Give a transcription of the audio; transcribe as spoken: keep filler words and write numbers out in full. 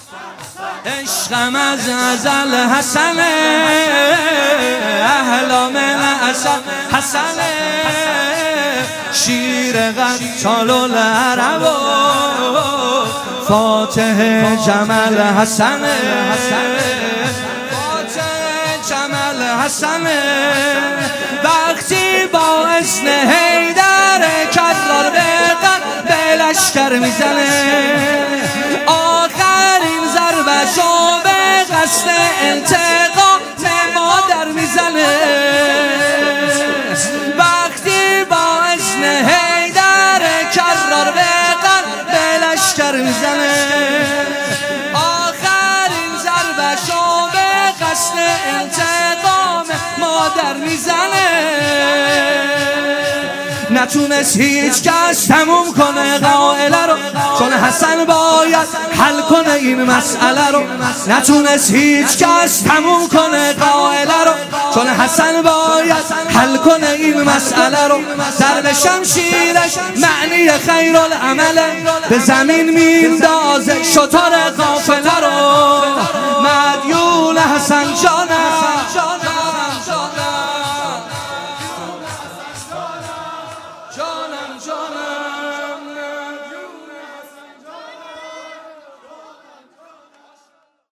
عشقم از ازل حسنه، اهلا من اصل حسنه، شیر قتال العرب فاتح جمل حسنه، فاتح جمل حسنه. وقتی با اذن حیدر کرار به قلب به لشکر میزنه، آخرین ضربه شو به قصد انتقام مادر میزنه. وقتی با اذن حیدر کرار به قلب به لشکر میزنه، آخرین ضربه شو به قصد انتقام مادر میزنه. نتونست هیچ کس تموم کنه قائله رو، چون حسن باید حل کنه این مسئله رو. نتونست هیچ کس تموم کنه قائله رو، چون حسن باید حل کنه این مسئله رو. در شمشیرش معنی خیرالعمله، به زمین میندازه شتر قافله